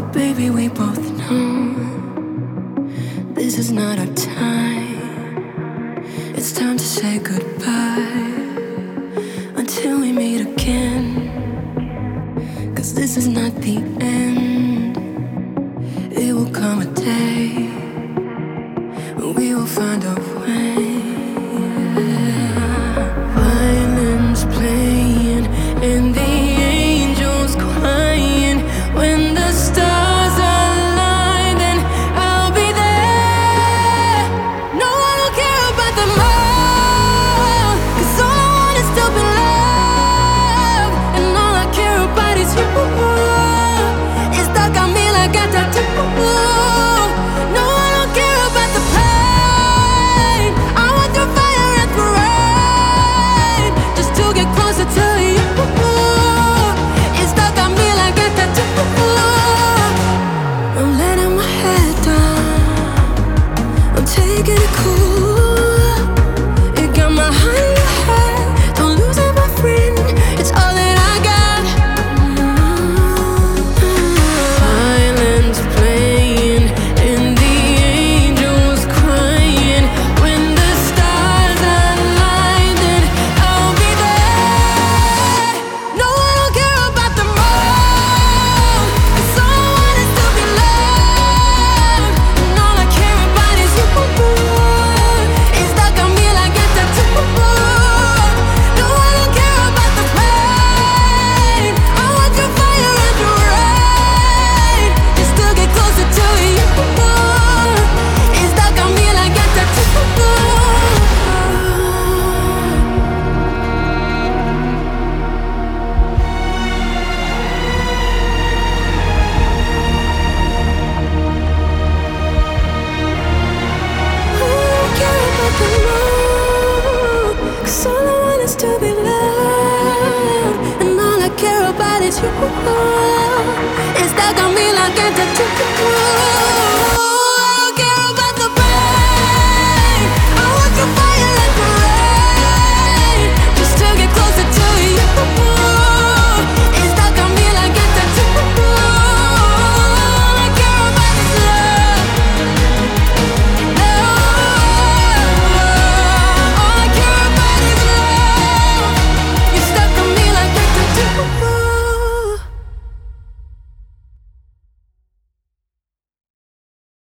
Baby, we both know this is not our time. It's time to say goodbye until we meet again. 'Cause this is not the end. It will come a day when we will find a way. Violins playing and the angels crying. When the stars align, then I'll be there. No, I don't care about them all, 'cause all I want is to be loved. And all I care about is you. It's stuck on me like a tattoo. No, I don't care about the pain. I want through fire and through rain, just to get closer to you. It's stuck on me like a tattoo. I'm letting my head down, I'm taking it cool. You got my heart in your head, don't lose it, my friend. It's all that I got. Violins playing and the angels crying. When the stars align, then I'll be there. No, I don't care about them all, 'cause all I want is to be loved. And all I care about is you. It's stuck on me like a tattoo. No, I don't care about the pain. I want your fire and your rain, just to get closer to you. It's stuck on me like a tattoo. Cause all I want is to be loved, and all I care about is you. It's stuck on me like a tattoo.